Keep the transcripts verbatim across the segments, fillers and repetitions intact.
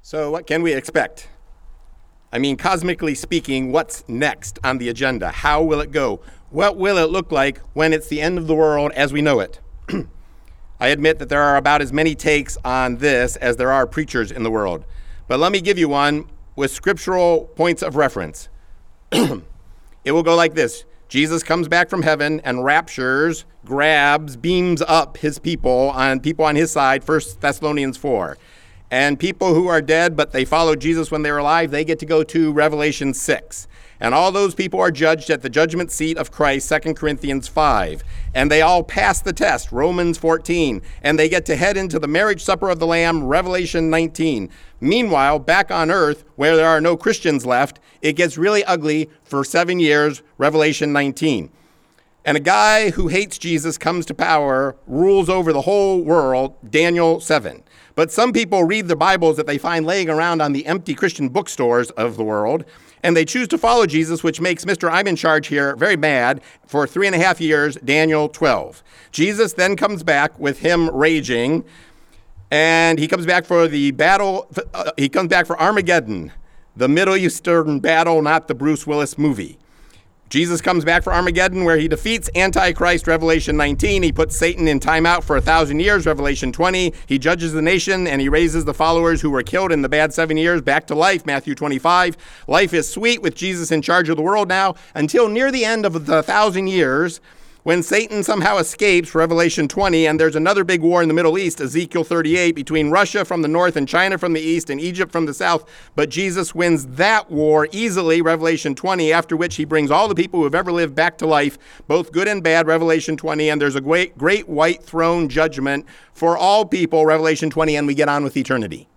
So what can we expect? I mean, cosmically speaking, what's next on the agenda? How will it go? What will it look like when it's the end of the world as we know it? I admit that there are about as many takes on this as there are preachers in the world. But let me give you one with scriptural points of reference. It will go like this. Jesus comes back from heaven and raptures, grabs, beams up his people, on people on his side, First Thessalonians four. And people who are dead, but they followed Jesus when they were alive, they get to go to Revelation six. And all those people are judged at the judgment seat of Christ, Second Corinthians five. And they all pass the test, Romans fourteen. And they get to head into the marriage supper of the Lamb, Revelation nineteen. Meanwhile, back on earth, where there are no Christians left, it gets really ugly for seven years, Revelation nineteen. And a guy who hates Jesus comes to power, rules over the whole world, Daniel seven. But some people read the Bibles that they find laying around on the empty Christian bookstores of the world, and they choose to follow Jesus, which makes Mister I'm in charge here very mad for three and a half years, Daniel twelve. Jesus then comes back with him raging, and he comes back for the battle, uh, he comes back for Armageddon, the Middle Eastern battle, not the Bruce Willis movie. Jesus comes back for Armageddon, where he defeats Antichrist, Revelation nineteen. He puts Satan in timeout for a thousand years, Revelation twenty. He judges the nation, and he raises the followers who were killed in the bad seven years back to life, Matthew twenty-five. Life is sweet with Jesus in charge of the world now, until near the end of the thousand years, when Satan somehow escapes, Revelation twenty, and there's another big war in the Middle East, Ezekiel thirty-eight, between Russia from the north and China from the east and Egypt from the south. But Jesus wins that war easily, Revelation twenty, after which he brings all the people who have ever lived back to life, both good and bad, Revelation twenty, and there's a great, great white throne judgment for all people, Revelation twenty, and we get on with eternity.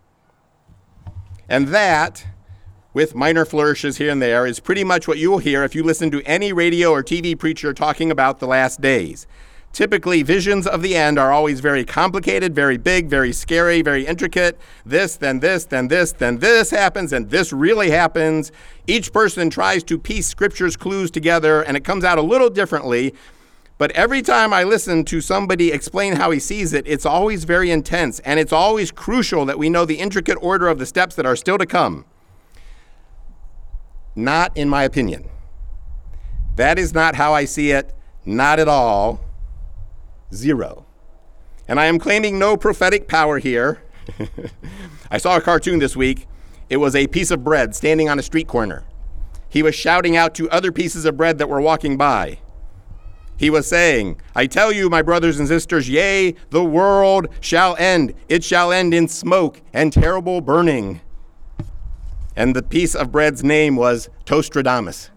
And that, with minor flourishes here and there, is pretty much what you will hear if you listen to any radio or T V preacher talking about the last days. Typically, visions of the end are always very complicated, very big, very scary, very intricate. This, then this, then this, then this happens, and this really happens. Each person tries to piece Scripture's clues together, and it comes out a little differently. But every time I listen to somebody explain how he sees it, it's always very intense, and it's always crucial that we know the intricate order of the steps that are still to come. Not in my opinion. That is not how I see it, not at all. Zero. And I am claiming no prophetic power here. I saw a cartoon this week. It was a piece of bread standing on a street corner. He was shouting out to other pieces of bread that were walking by. He was saying, I tell you, my brothers and sisters, yea, the world shall end. It shall end in smoke and terrible burning. And the piece of bread's name was Toastradamus.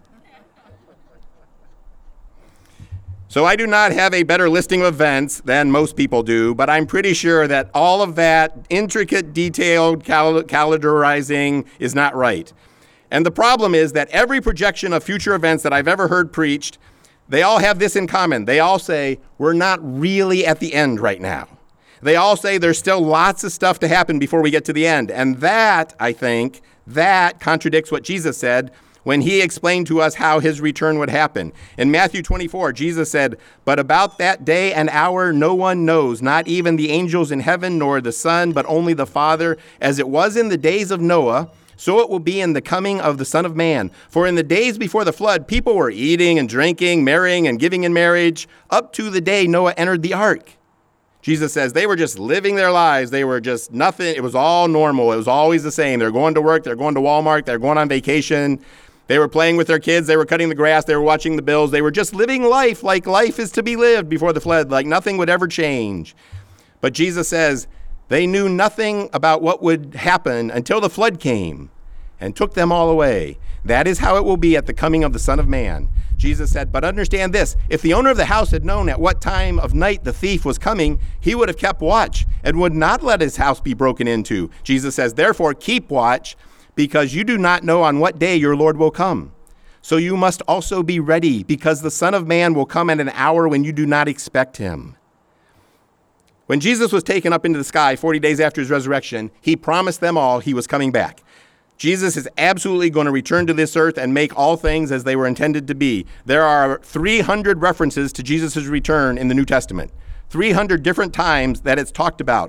So I do not have a better listing of events than most people do, but I'm pretty sure that all of that intricate, detailed cal- calendarizing is not right. And the problem is that every projection of future events that I've ever heard preached, they all have this in common. They all say, we're not really at the end right now. They all say there's still lots of stuff to happen before we get to the end. And that, I think, that contradicts what Jesus said when he explained to us how his return would happen. In Matthew twenty-four, Jesus said, but about that day and hour no one knows, not even the angels in heaven, nor the Son, but only the Father. As it was in the days of Noah, so it will be in the coming of the Son of Man. For in the days before the flood, people were eating and drinking, marrying and giving in marriage, up to the day Noah entered the ark. Jesus says they were just living their lives. They were just nothing. It was all normal. It was always the same. They're going to work. They're going to Walmart. They're going on vacation. They were playing with their kids. They were cutting the grass. They were watching the bills. They were just living life like life is to be lived before the flood, like nothing would ever change. But Jesus says they knew nothing about what would happen until the flood came and took them all away. That is how it will be at the coming of the Son of Man. Jesus said, but understand this, if the owner of the house had known at what time of night the thief was coming, he would have kept watch and would not let his house be broken into. Jesus says, therefore keep watch, because you do not know on what day your Lord will come. So you must also be ready, because the Son of Man will come at an hour when you do not expect him. When Jesus was taken up into the sky forty days after his resurrection, he promised them all he was coming back. Jesus is absolutely going to return to this earth and make all things as they were intended to be. There are three hundred references to Jesus' return in the New Testament, three hundred different times that it's talked about.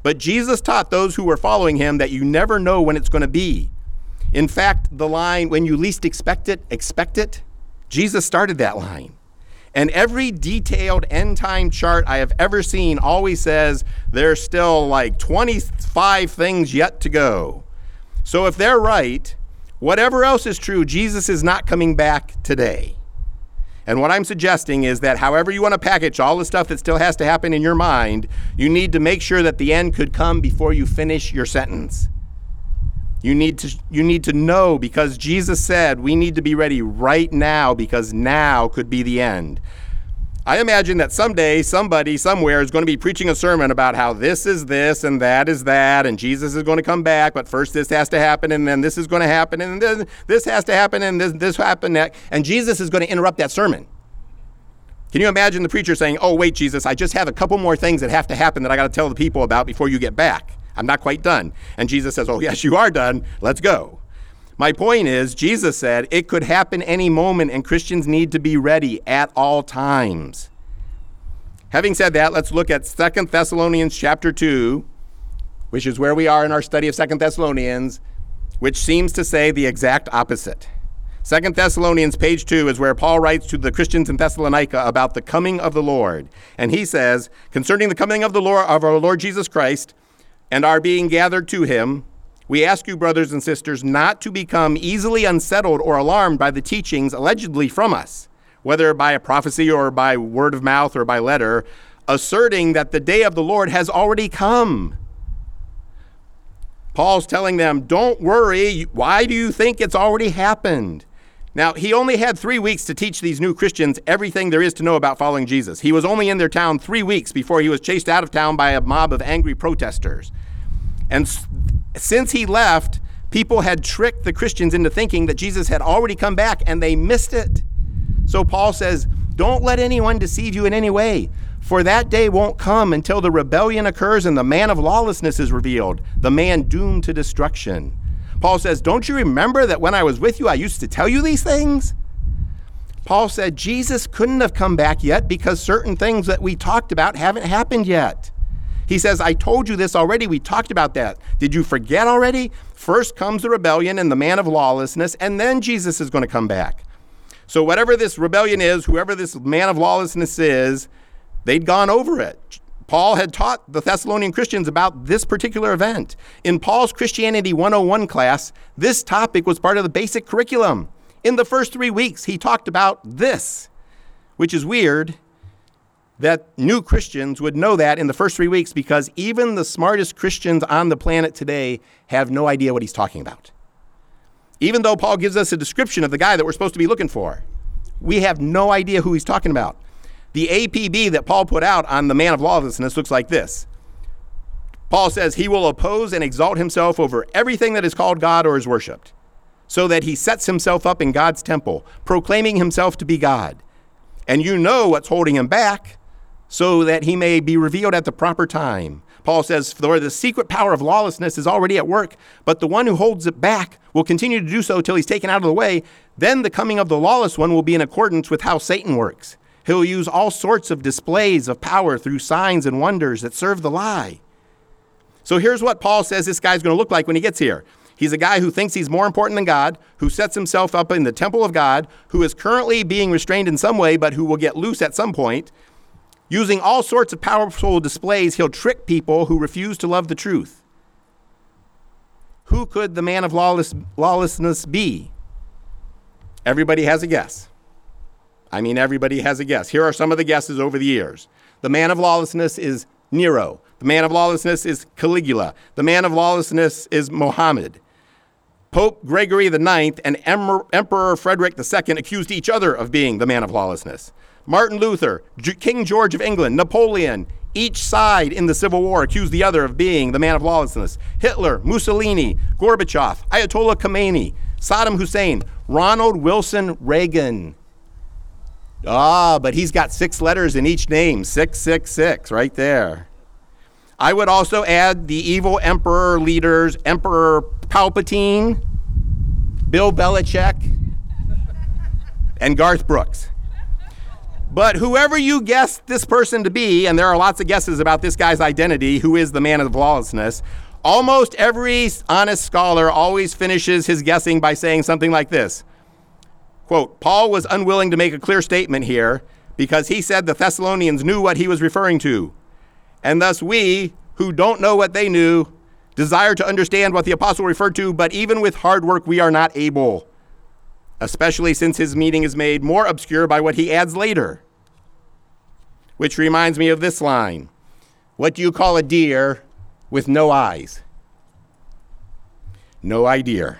But Jesus taught those who were following him that you never know when it's going to be. In fact, the line, when you least expect it, expect it, Jesus started that line. And every detailed end time chart I have ever seen always says there's still like twenty-five things yet to go. So if they're right, whatever else is true, Jesus is not coming back today. And what I'm suggesting is that however you want to package all the stuff that still has to happen in your mind, you need to make sure that the end could come before you finish your sentence. You need to you need to know, because Jesus said we need to be ready right now, because now could be the end. I imagine that someday somebody somewhere is going to be preaching a sermon about how this is this and that is that, and Jesus is going to come back, but first this has to happen, and then this is going to happen, and then this has to happen, and this this happen, and Jesus is going to interrupt that sermon. Can you imagine the preacher saying, "Oh, wait, Jesus, I just have a couple more things that have to happen that I got to tell the people about before you get back. I'm not quite done." And Jesus says, "Oh, yes, you are done. Let's go." My point is, Jesus said it could happen any moment, and Christians need to be ready at all times. Having said that, let's look at Second Thessalonians chapter two, which is where we are in our study of Second Thessalonians, which seems to say the exact opposite. Second Thessalonians page two is where Paul writes to the Christians in Thessalonica about the coming of the Lord. And he says, concerning the coming of the Lord, of our Lord Jesus Christ, and our being gathered to him, we ask you, brothers and sisters, not to become easily unsettled or alarmed by the teachings allegedly from us, whether by a prophecy or by word of mouth or by letter, asserting that the day of the Lord has already come. Paul's telling them, don't worry. Why do you think it's already happened? Now, he only had three weeks to teach these new Christians everything there is to know about following Jesus. He was only in their town three weeks before he was chased out of town by a mob of angry protesters. And since he left, people had tricked the Christians into thinking that Jesus had already come back, and they missed it. So Paul says, don't let anyone deceive you in any way, for that day won't come until the rebellion occurs and the man of lawlessness is revealed, the man doomed to destruction. Paul says, don't you remember that when I was with you, I used to tell you these things? Paul said Jesus couldn't have come back yet because certain things that we talked about haven't happened yet. He says, I told you this already. We talked about that. Did you forget already? First comes the rebellion and the man of lawlessness, and then Jesus is going to come back. So whatever this rebellion is, whoever this man of lawlessness is, they'd gone over it. Paul had taught the Thessalonian Christians about this particular event. In Paul's Christianity one oh one class, this topic was part of the basic curriculum. In the first three weeks, he talked about this, which is weird that new Christians would know that in the first three weeks because even the smartest Christians on the planet today have no idea what he's talking about. Even though Paul gives us a description of the guy that we're supposed to be looking for, we have no idea who he's talking about. The A P B that Paul put out on the man of lawlessness looks like this. Paul says he will oppose and exalt himself over everything that is called God or is worshipped, so that he sets himself up in God's temple, proclaiming himself to be God. And you know what's holding him back, so that he may be revealed at the proper time. Paul says, for the secret power of lawlessness is already at work, but the one who holds it back will continue to do so till he's taken out of the way. Then the coming of the lawless one will be in accordance with how Satan works. He'll use all sorts of displays of power through signs and wonders that serve the lie. So here's what Paul says this guy's going to look like when he gets here. He's a guy who thinks he's more important than God, who sets himself up in the temple of God, who is currently being restrained in some way, but who will get loose at some point. Using all sorts of powerful displays, he'll trick people who refuse to love the truth. Who could the man of lawless, lawlessness be? Everybody has a guess. I mean, everybody has a guess. Here are some of the guesses over the years. The man of lawlessness is Nero. The man of lawlessness is Caligula. The man of lawlessness is Mohammed. Pope Gregory the Ninth and Emperor Frederick the Second accused each other of being the man of lawlessness. Martin Luther, King George of England, Napoleon, each side in the Civil War accused the other of being the man of lawlessness. Hitler, Mussolini, Gorbachev, Ayatollah Khomeini, Saddam Hussein, Ronald Wilson Reagan. Ah, but he's got six letters in each name, six six six, right there. I would also add the evil emperor leaders, Emperor Palpatine, Bill Belichick, and Garth Brooks. But whoever you guess this person to be, and there are lots of guesses about this guy's identity, who is the man of lawlessness, almost every honest scholar always finishes his guessing by saying something like this. Quote, Paul was unwilling to make a clear statement here because he said the Thessalonians knew what he was referring to. And thus we, who don't know what they knew, desire to understand what the apostle referred to, but even with hard work we are not able, especially since his meaning is made more obscure by what he adds later. Which reminds me of this line. What do you call a deer with no eyes? No idea.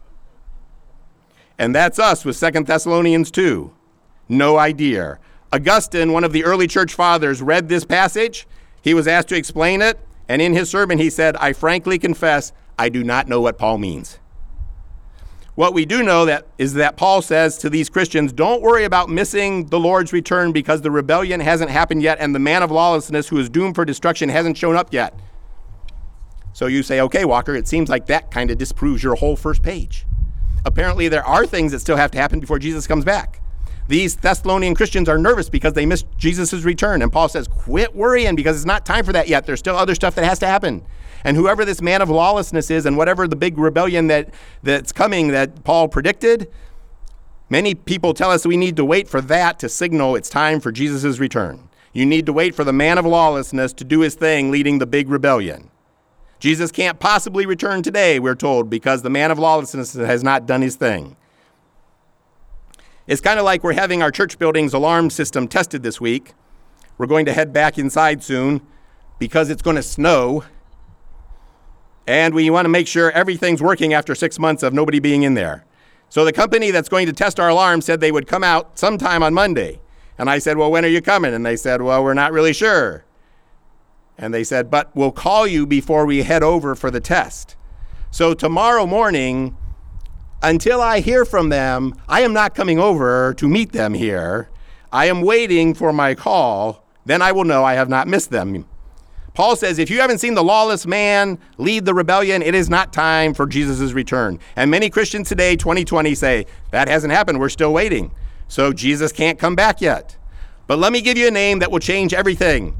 And that's us with Second Thessalonians two. No idea. Augustine, one of the early church fathers, read this passage. He was asked to explain it, and in his sermon he said, I frankly confess, I do not know what Paul means. What we do know that is that Paul says to these Christians, don't worry about missing the Lord's return because the rebellion hasn't happened yet and the man of lawlessness who is doomed for destruction hasn't shown up yet. So you say, okay, Walker, it seems like that kind of disproves your whole first page. Apparently there are things that still have to happen before Jesus comes back. These Thessalonian Christians are nervous because they missed Jesus' return. And Paul says, quit worrying because it's not time for that yet. There's still other stuff that has to happen. And whoever this man of lawlessness is and whatever the big rebellion that, that's coming that Paul predicted, many people tell us we need to wait for that to signal it's time for Jesus' return. You need to wait for the man of lawlessness to do his thing leading the big rebellion. Jesus can't possibly return today, we're told, because the man of lawlessness has not done his thing. It's kind of like we're having our church building's alarm system tested this week. We're going to head back inside soon because it's going to snow. And we want to make sure everything's working after six months of nobody being in there. So the company that's going to test our alarm said they would come out sometime on Monday. And I said, well, when are you coming? And they said, well, we're not really sure. And they said, but we'll call you before we head over for the test. So tomorrow morning, until I hear from them, I am not coming over to meet them here. I am waiting for my call. Then I will know I have not missed them. Paul says, if you haven't seen the lawless man lead the rebellion, it is not time for Jesus' return. And many Christians today, twenty twenty, say, that hasn't happened. We're still waiting. So Jesus can't come back yet. But let me give you a name that will change everything.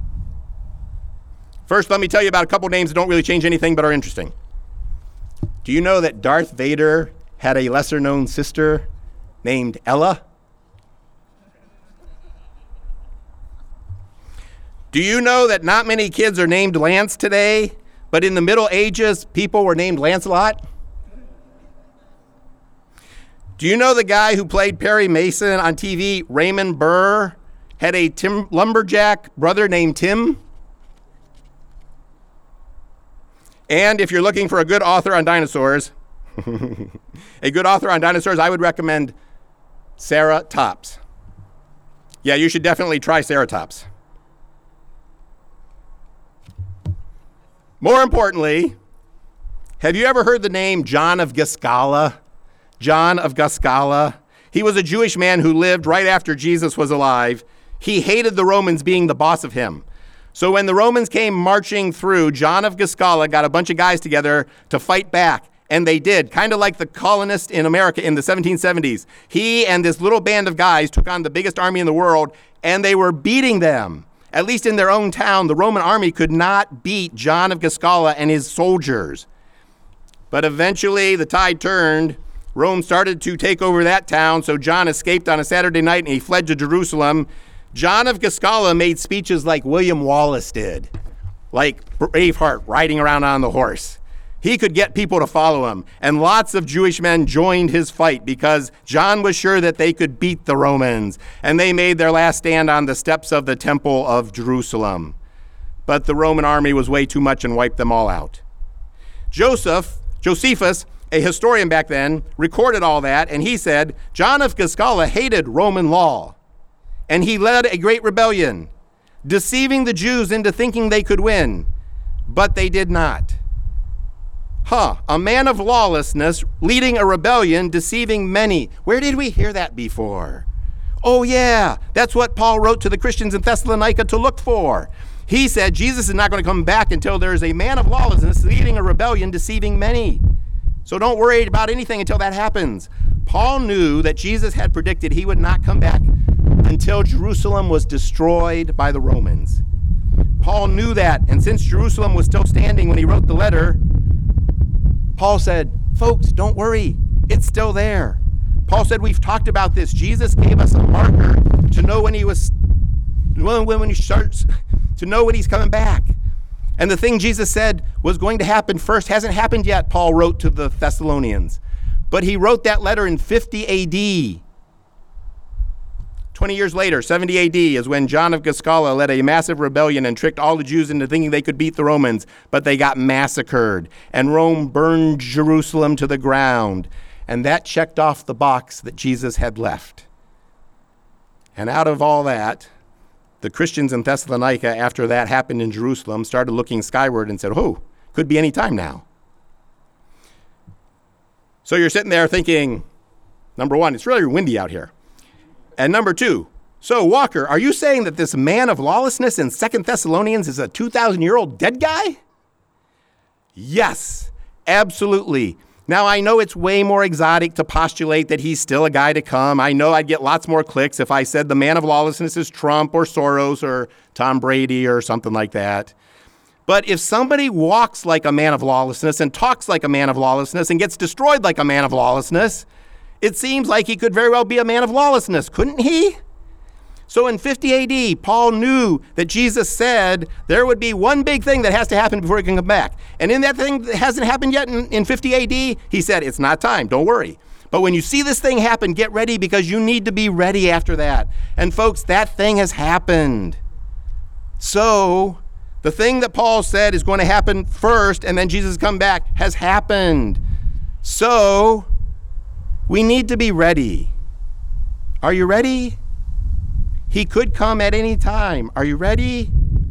First, let me tell you about a couple names that don't really change anything but are interesting. Do you know that Darth Vader had a lesser-known sister named Ella? Do you know that not many kids are named Lance today, but in the Middle Ages, people were named Lancelot? Do you know the guy who played Perry Mason on T V, Raymond Burr, had a Tim lumberjack brother named Tim? And if you're looking for a good author on dinosaurs, a good author on dinosaurs, I would recommend Sarah Tops. Yeah, you should definitely try Sarah Tops. More importantly, have you ever heard the name John of Giscala? John of Giscala. He was a Jewish man who lived right after Jesus was alive. He hated the Romans being the boss of him. So when the Romans came marching through, John of Giscala got a bunch of guys together to fight back. And they did, kind of like the colonists in America in the seventeen seventies. He and this little band of guys took on the biggest army in the world, and they were beating them. At least in their own town, the Roman army could not beat John of Giscala and his soldiers. But eventually the tide turned. Rome started to take over that town, so John escaped on a Saturday night and he fled to Jerusalem. John of Giscala made speeches like William Wallace did, like Braveheart riding around on the horse. He could get people to follow him, and lots of Jewish men joined his fight because John was sure that they could beat the Romans, and they made their last stand on the steps of the Temple of Jerusalem. But the Roman army was way too much and wiped them all out. Joseph, Josephus, a historian back then, recorded all that, and he said, John of Giscala hated Roman law, and he led a great rebellion, deceiving the Jews into thinking they could win, but they did not. Huh, a man of lawlessness leading a rebellion, deceiving many. Where did we hear that before? Oh yeah, that's what Paul wrote to the Christians in Thessalonica to look for. He said Jesus is not going to come back until there is a man of lawlessness leading a rebellion, deceiving many. So don't worry about anything until that happens. Paul knew that Jesus had predicted he would not come back until Jerusalem was destroyed by the Romans. Paul knew that, and since Jerusalem was still standing when he wrote the letter, Paul said, folks, don't worry, it's still there. Paul said, we've talked about this. Jesus gave us a marker to know when he was, when, when he starts, to know when he's coming back. And the thing Jesus said was going to happen first hasn't happened yet, Paul wrote to the Thessalonians. But he wrote that letter in fifty A D. twenty years later, seventy A D, is when John of Giscala led a massive rebellion and tricked all the Jews into thinking they could beat the Romans, but they got massacred, and Rome burned Jerusalem to the ground. And that checked off the box that Jesus had left. And out of all that, the Christians in Thessalonica, after that happened in Jerusalem, started looking skyward and said, oh, could be any time now. So you're sitting there thinking, number one, it's really windy out here. And number two, so Walker, are you saying that this man of lawlessness in Second Thessalonians is a two thousand year old dead guy? Yes, absolutely. Now, I know it's way more exotic to postulate that he's still a guy to come. I know I'd get lots more clicks if I said the man of lawlessness is Trump or Soros or Tom Brady or something like that. But if somebody walks like a man of lawlessness and talks like a man of lawlessness and gets destroyed like a man of lawlessness, it seems like he could very well be a man of lawlessness, couldn't he? So in fifty A D, Paul knew that Jesus said there would be one big thing that has to happen before he can come back. And in that thing that hasn't happened yet in, in fifty A D, he said, it's not time, don't worry. But when you see this thing happen, get ready because you need to be ready after that. And folks, that thing has happened. So the thing that Paul said is going to happen first and then Jesus come back has happened. So we need to be ready. Are you ready? He could come at any time. Are you ready?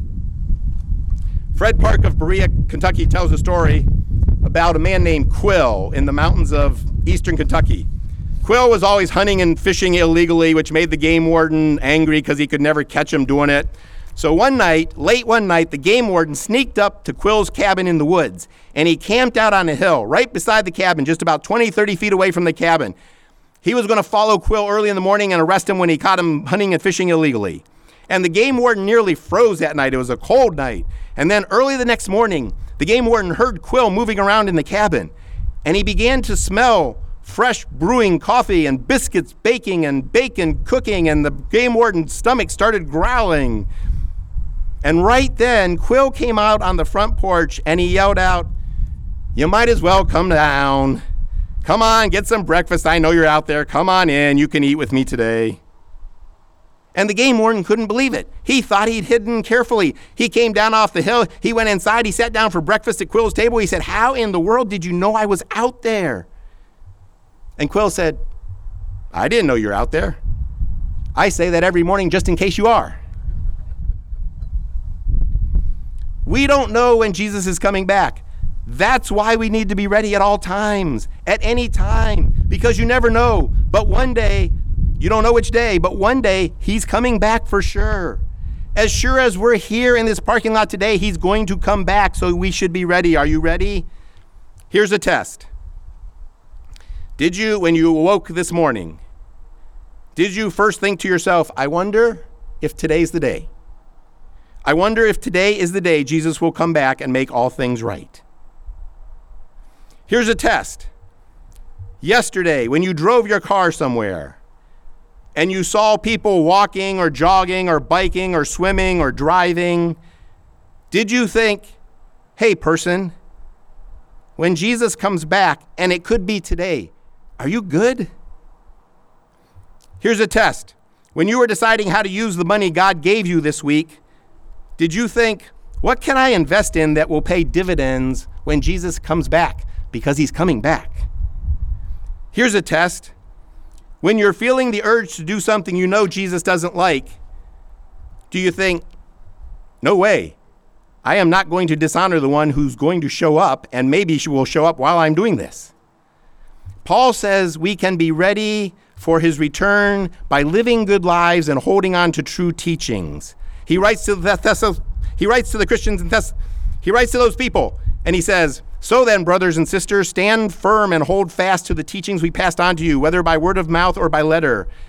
Fred Park of Berea, Kentucky tells a story about a man named Quill in the mountains of eastern Kentucky. Quill was always hunting and fishing illegally, which made the game warden angry because he could never catch him doing it. So one night, late one night, the game warden sneaked up to Quill's cabin in the woods, and he camped out on a hill right beside the cabin, just about twenty, thirty feet away from the cabin. He was going to follow Quill early in the morning and arrest him when he caught him hunting and fishing illegally. And the game warden nearly froze that night. It was a cold night. And then early the next morning, the game warden heard Quill moving around in the cabin. And he began to smell fresh brewing coffee and biscuits baking and bacon cooking. And the game warden's stomach started growling. And right then, Quill came out on the front porch and he yelled out, "You might as well come down. Come on, get some breakfast. I know you're out there. Come on in. You can eat with me today." And the game warden couldn't believe it. He thought he'd hidden carefully. He came down off the hill. He went inside. He sat down for breakfast at Quill's table. He said, "How in the world did you know I was out there?" And Quill said, "I didn't know you're out there. I say that every morning just in case you are." We don't know when Jesus is coming back. That's why we need to be ready at all times, at any time, because you never know. But one day, you don't know which day, but one day he's coming back for sure. As sure as we're here in this parking lot today, he's going to come back, so we should be ready. Are you ready? Here's a test. Did you, when you awoke this morning, did you first think to yourself, I wonder if today's the day? I wonder if today is the day Jesus will come back and make all things right. Here's a test. Yesterday, when you drove your car somewhere and you saw people walking or jogging or biking or swimming or driving, did you think, hey, person, when Jesus comes back, and it could be today, are you good? Here's a test. When you were deciding how to use the money God gave you this week, did you think, what can I invest in that will pay dividends when Jesus comes back? Because he's coming back. Here's a test. When you're feeling the urge to do something you know Jesus doesn't like, do you think, no way, I am not going to dishonor the one who's going to show up, and maybe she will show up while I'm doing this? Paul says we can be ready for his return by living good lives and holding on to true teachings. He writes to the Thess- he writes to the Christians in Thess- he writes to those people, and he says, "So then, brothers and sisters, stand firm and hold fast to the teachings we passed on to you, whether by word of mouth or by letter.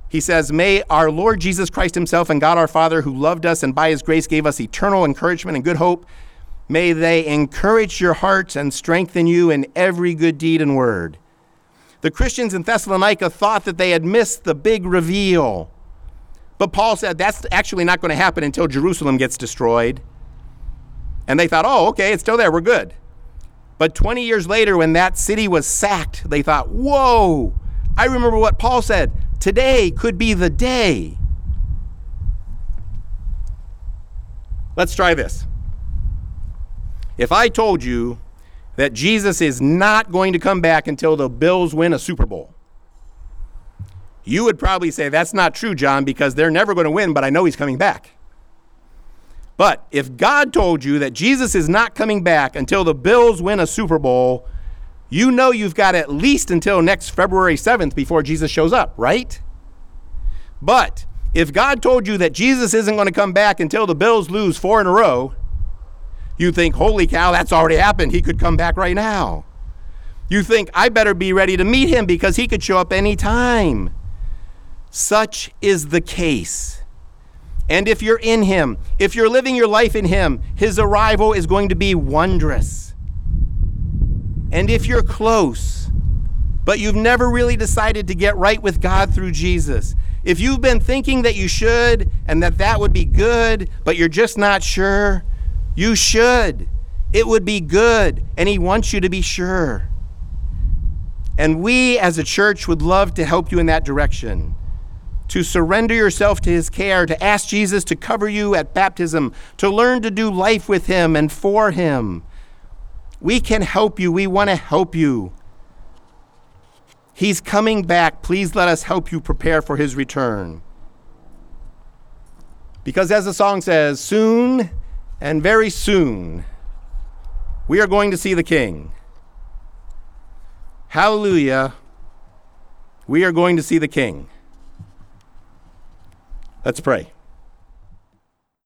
He says, may our Lord Jesus Christ himself and God our Father, who loved us and by his grace gave us eternal encouragement and good hope, may they encourage your hearts and strengthen you in every good deed and word. The Christians in Thessalonica thought that they had missed the big reveal. But Paul said that's actually not going to happen until Jerusalem gets destroyed. And they thought, oh, okay, it's still there, we're good. But twenty years later, when that city was sacked, they thought, whoa, I remember what Paul said, today could be the day. Let's try this. If I told you that Jesus is not going to come back until the Bills win a Super Bowl, you would probably say, that's not true, John, because they're never going to win, but I know he's coming back. But if God told you that Jesus is not coming back until the Bills win a Super Bowl, you know you've got at least until next February seventh before Jesus shows up, right? But if God told you that Jesus isn't going to come back until the Bills lose four in a row, you think, holy cow, that's already happened. He could come back right now. You think, I better be ready to meet him because he could show up any time. Such is the case. And if you're in him, if you're living your life in him, his arrival is going to be wondrous. And if you're close, but you've never really decided to get right with God through Jesus, if you've been thinking that you should and that that would be good, but you're just not sure, you should. It would be good, and he wants you to be sure. And we as a church would love to help you in that direction, to surrender yourself to his care, to ask Jesus to cover you at baptism, to learn to do life with him and for him. We can help you. We want to help you. He's coming back. Please let us help you prepare for his return. Because as the song says, soon and very soon, we are going to see the King. Hallelujah. We are going to see the King. Let's pray.